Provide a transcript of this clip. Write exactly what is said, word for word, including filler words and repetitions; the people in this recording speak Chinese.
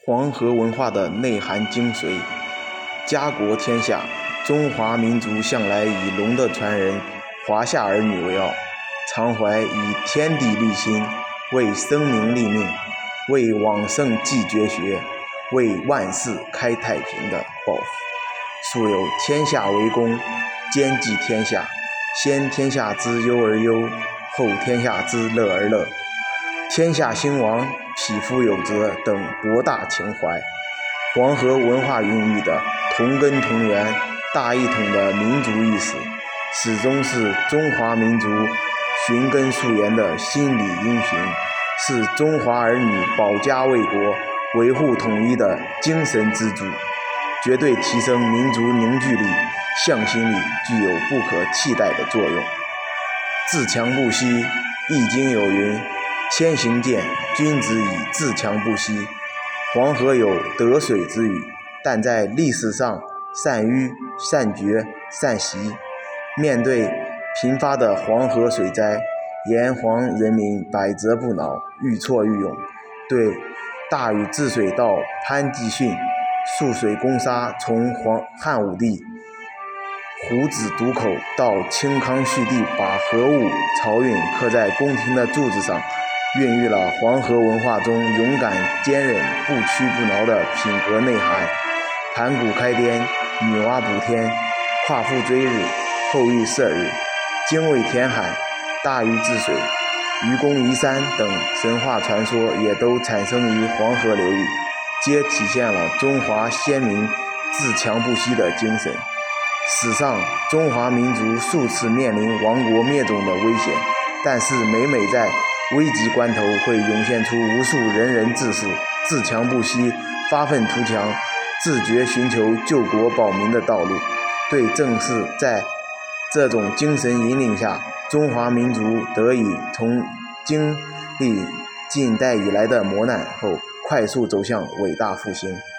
黄河文化的内涵精髓。家国天下，中华民族向来以龙的传人、华夏儿女为傲，常怀以天地立心、为生民立命、为往圣继绝学、为万世开太平的抱负。素有天下为公，兼济天下，先天下之忧而忧，后天下之乐而乐，天下兴亡，匹夫有责等博大情怀。黄河文化孕育的同根同源、大一统的民族意识，始终是中华民族寻根溯源的心理因循，是中华儿女保家卫国、维护统一的精神支柱，绝对提升民族凝聚力、向心力，具有不可替代的作用。自强不息，易经有云：天行健，君子以自强不息。黄河有得水之语，但在历史上善淤、善决、善习。面对频发的黄河水灾，炎黄人民百折不挠，愈挫愈勇，对大禹治水到潘季训，束水攻沙从黄汉武帝，胡子堵口到清康绪帝把河务漕运刻在宫廷的柱子上，孕育了黄河文化中勇敢坚韧、不屈不挠的品格内涵。盘古开天，女娲补天，夸父追日，后羿射日，精卫填海，大禹治水，愚公移山等神话传说也都产生于黄河流域，皆体现了中华先民自强不息的精神。史上中华民族数次面临亡国灭种的危险，但是每每在危急关头会涌现出无数仁人志士，自强不息，发愤图强，自觉寻求救国保民的道路。对，正是在这种精神引领下，中华民族得以从经历近代以来的磨难后，快速走向伟大复兴。